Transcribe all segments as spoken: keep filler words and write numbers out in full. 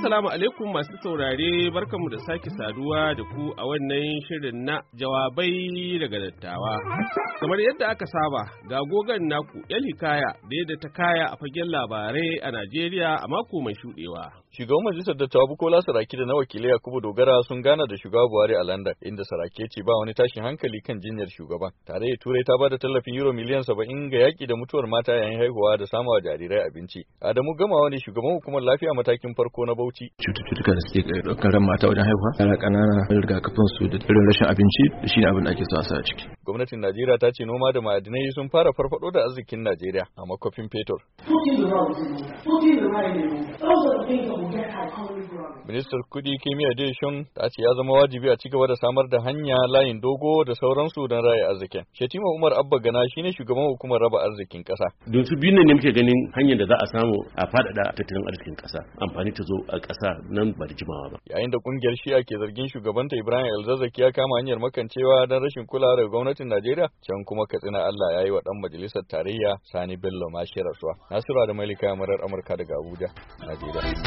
Assalamu alaikum masu saurare, barkanmu da sake saduwa da ku a wannan shirin na jawabai daga dattawa. Kamar yadda aka saba, ga gogon naku El Hikaya da yadda ta kaya a fagen labarai a Najeriya a mako mai shuɗewa. Shugaban Majalisar Dattawa Bukola Saraki da na wakilai Yakubu Dogara sun gana da shugaba Buhari a London, inda Saraki ce ba wani tashin hankali kan jinyar shugaban. Tarayyar Turai ta ba da tallafin euro miliyan saba'in ga yaƙi da mutuwar mata yayin haihuwa da samawa jarirai abinci. Adamu Gamawa ne shugaban hukumar lafiya matakin farko na Bauchi. Cututtuka da suke ɗaukar ran mata wajen haihuwa, yara ƙanana, rigakafin su da irin rashin abinci da shi ne abin da ake so a sa a ciki. Gwamnatin Najeriya ta ce noma da ma'adinai sun fara farfado da arzikin Najeriya a makofin fetur. Ministar Kudi Kimiya Deshon ta ce ya zama wajibi a ci gaba da samar da hanya, layin dogo da sauransu don raya arzikin. Shetima Umar Abba Gana shine shugaban hukumar raba arzikin ƙasa. Don su biyu ne muke ganin hanyar da za a samu a faɗaɗa tattalin arzikin ƙasa, amfani ta zo a ƙasa nan ba da jimawa ba. Yayin da ƙungiyar Shi'a ke zargin shugabanta Ibrahim El-Zazzaki ya kama hanyar makancewa don rashin kulawa daga gwamnatin Najeriya, can kuma Katsina Allah ya yi wa ɗan majalisar tarayya Sani Bello Mashi rasuwa. Nasiru da Malika Murar Amurka daga Abuja, Najeriya.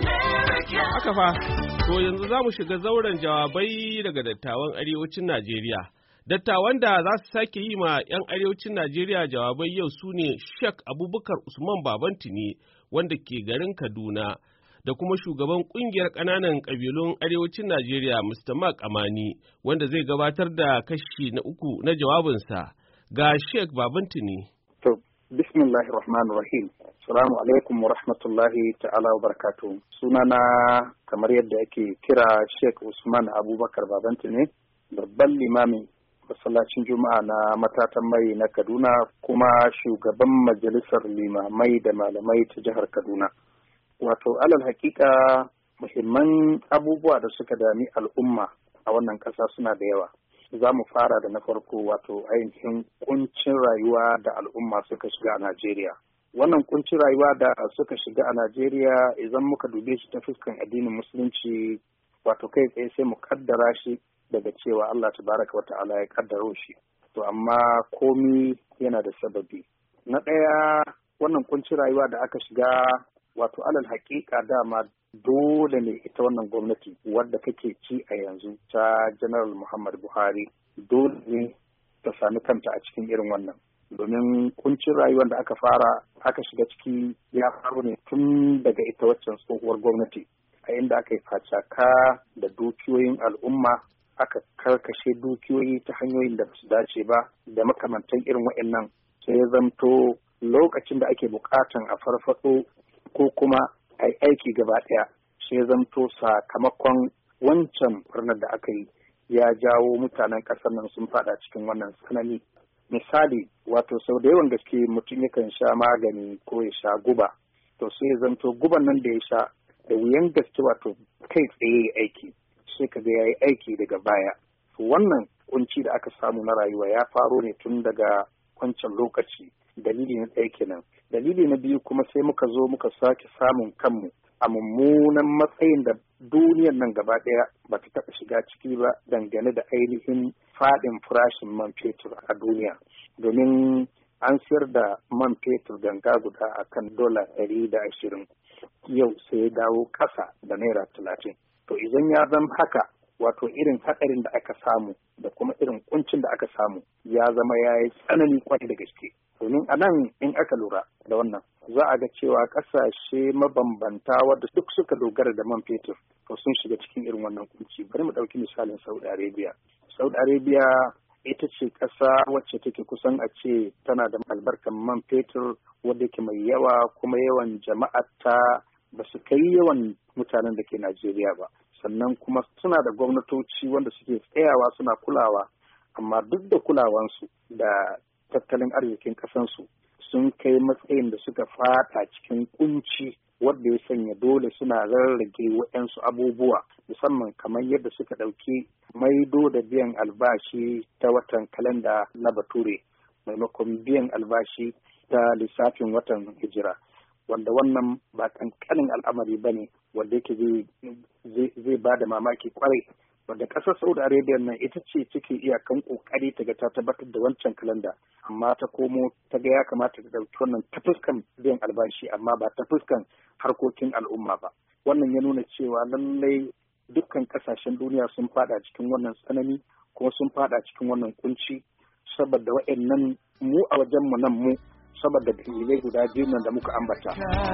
Haka fa, to yanzu za mu shiga zauren jawabai daga dattawan arewacin Najeriya. Dattawan da za su sake yi ma 'yan arewacin Najeriya jawabai yau su ne Sheikh Abubakar Usman Babantini wanda ke garin Kaduna da kuma shugaban kungiyar ƙananan ƙabilun arewacin Najeriya Mister Mark Amani wanda zai gabatar da kashi na uku na jawabinsa. Ga Sheikh Babantini. To, bismillahir rahmanir rahim. Assalamu alaikum wa rahmatullahi ta'ala wa barakatuh. Sunana kamar yadda ake kira Sheikh Usman Abubakar Babantini, babban limamin masallacin Juma'a na matatan mai na Kaduna kuma shugaban majalisar limamai da malamai ta jihar Kaduna. Wato alal hakika muhimman abubuwa da suka dami al'umma a wannan ƙasa suna da yawa. Za mu fara da na farko wato ainihin kuncin rayuwa da al'umma suka shiga a Najeriya. Wannan kuncin rayuwa da suka shiga a Najeriya idan muka dube shi ta fuskan addinin musulunci wato kai tsaye sai mu kaddara shi daga cewa Allah tabaraka wa ta'ala ya kaddaro shi. To amma komi yana da sababi. Na ɗaya wannan kuncin rayuwa da aka shiga wato alal haƙiƙa dama dole ne ita wannan gwamnati wadda kake ci a yanzu ta General Muhammad Buhari dole ne ta sami kanta a cikin irin wannan. Domin kuncin rayuwar da aka fara aka shiga ciki ya faru ne tun daga ita waccan tsohuwar gwamnati a inda aka yi facaka da dukiyoyin al'umma aka karkashe dukiyoyi ta hanyoyin da su dace ba da makamantan irin waɗannan sai ya zamto lokacin da ake bukatan a farfado ko kuma a yi aiki gaba ɗaya sai ya zamto sakamakon wancan birnin da aka yi ya jawo mutanen ƙasar nan sun fada cikin wannan tsanani. Misali wato sau da yawan gaske mutum yakan sha magani ko ya sha guba to sai ya zamto guban nan da ya sha da wuyan gaske wato kai tsaye aiki sai ka ga ya yi aiki daga baya. Wannan kunci da aka samu na rayuwa ya faro ne tun daga wancan lokaci. Dalili na ɗaya kenan. Dalili na biyu kuma sai muka zo muka sake samun kanmu a mummunan matsayin da duniyar nan gaba ɗaya ba ta taɓa shiga ciki ba dangane da ainihin faɗin farashin man fetur a duniya. Domin an siyar da man fetur ganga guda a kan dola ɗari da ashirin yau sai ya dawo ƙasa da naira talatin. To idan ya zama haka wato irin haɗarin da aka samu da kuma irin kuncin da aka samu ya zama ya yi tsanani kwai da gaske. Domin a nan in aka lura da wannan za a ga cewa ƙasashe mabambanta wadda duk suka dogara da man fetur to sun shiga cikin irin wannan kunci. Bari mu ɗauki misalin Saudi Arabia. Saudi Arabia ita ce ƙasa wacce take kusan a ce tana da albarkan man fetur wadda ke mai yawa kuma yawan jama'ata ba su kai yawan mutanen da ke Najeriya ba. Sannan kuma suna da gwamnatoci wanda suke tsayawa suna kulawa amma duk da kulawansu da tattalin arzikin ƙasansu sun kai matsayin da suka fada cikin kunci wadda ya sanya dole suna rarrage waɗansu abubuwa musamman kamar yadda suka ɗauki maido da biyan albashi ta watan kalanda na bature maimakon biyan albashi ta lissafin watan hijira wanda wannan ba ƙanƙanin al'amari ba ne wanda yake zai ba da mamaki kwarai wadda ƙasar Saudi Arabia nan ita ce take iyakan ƙoƙari ta ga ta tabbatar da wancan kalanda, amma ta komo ta ga ya kamata ta ɗauki wannan ta fuskan biyan albashi amma ba ta fuskan harkokin al'umma ba. Wannan ya nuna cewa lallai dukkan ƙasashen duniya sun fada cikin wannan tsanani kuma sun fada cikin wannan kunci saboda waɗannan mu a wajen mu nan mu saboda dalilai guda biyu nan da muka ambata.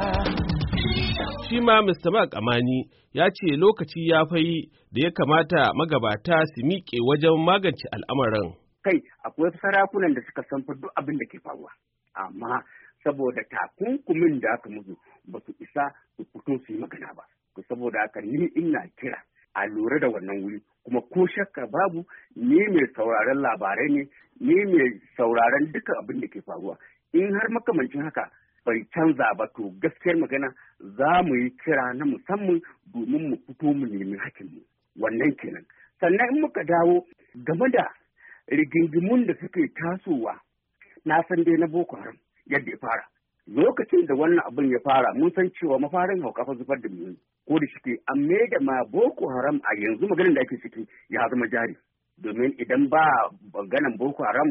Shi ma Mister Mark Amani ya ce lokaci ya fayi da ya kamata magabata su miƙe wajen magance al'amarin. Kai, akwai sarakunan da suka san duk abin da ke faruwa, amma saboda takunkumin da aka musu ba su isa su fito su yi magana ba. Saboda haka ni ina kira a lura da wannan wuri, kuma ko shakka babu ni mai sauraron labarai ne, ni mai sauraron duka abin da ke faruwa. In har makamancin haka bai canza ba, to gaskiyar magana za mu yi kira na musamman domin mu fito mu nemi hakinmu. Wannan kenan. Sannan in muka dawo game da rigingimun da suke tasowa, na san dai na Boko Haram yadda ya fara. Lokacin da wannan abin ya fara mun san cewa mafarin hauka fa zubar da mu. Ko da shike an da ma Boko Haram a yanzu maganin da ake ciki ya zama jari. Domin idan ba maganan Boko Haram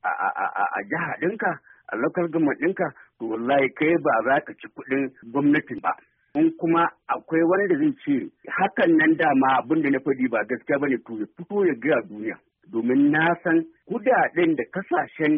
a jiha ɗinka, a local government ɗinka, to wallahi kai ba za ka ci kuɗin gwamnatin ba. In kuma akwai wanda zai ce hakan nan dama abin da na faɗi ba gaskiya bane, to ya fito ya gaya duniya. Domin na san kudaden da kasashen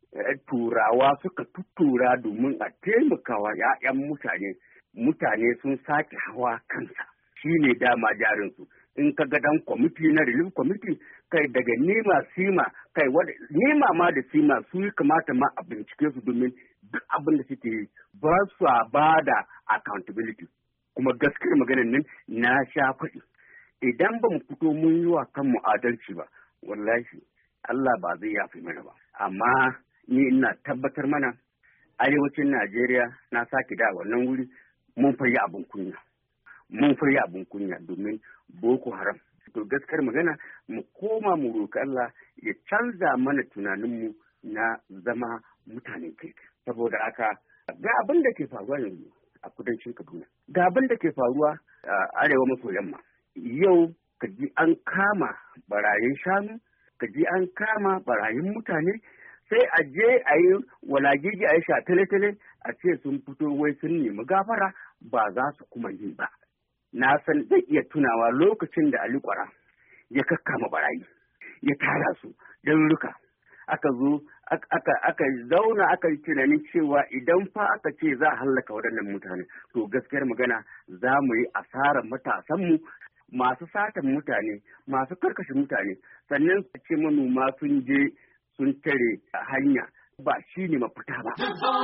turawa suka tuttura domin a taimakawa 'ya'yan mutane mutane sun sake hawa kansa, shi ne dama jarinsu. In ka ga dan kwamiti na relief kwamiti, kai daga nema sima, kai nema ma da sima su yi kamata ma a bincike su, domin duk abin da suke yi ba su ba da accountability. Kuma gaskiyar maganar nan na sha faɗi, idan ba mu fito mun yi wa kanmu adalci ba, wallahi Allah ba zai yafi mana ba. Amma ni ina tabbatar mana arewacin Najeriya, na sake da wannan wuri, mun fayi abin kunya mun fayi abin kunya domin Boko Haram. To gaskiyar magana mu koma mu roƙi Allah ya canza mana tunaninmu na zama mutanen kirki. Saboda haka ga abin da ke faruwa yanzu a kudancin Kaduna, ga abin da ke faruwa a arewa maso yamma. Yau ka ji an kama barayin shanu, ka ji an kama barayin mutane, sai a je a yi walagigi a yi sha tale-tale a ce sun fito wai sun nemi gafara, ba za su kuma yi ba. Na san zai iya tunawa lokacin da Ali Kwara ya kakkama barayi, ya tara su don ruka, aka zo aka zauna aka yi tunanin cewa idan fa aka ce za a hallaka waɗannan mutane, to gaskiyar magana za mu yi asarar matasanmu masu satan mutane, masu karkashe mutane, sannan su ce manoma sun je sun tare hanya, ba shi ne mafita ba.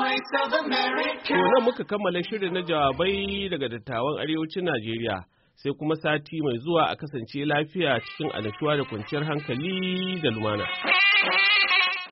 Nan muka kammala shirin na jawabai daga dattawan arewacin Najeriya, sai kuma sati mai zuwa a kasance lafiya cikin annashuwa da kwanciyar hankali da lumana.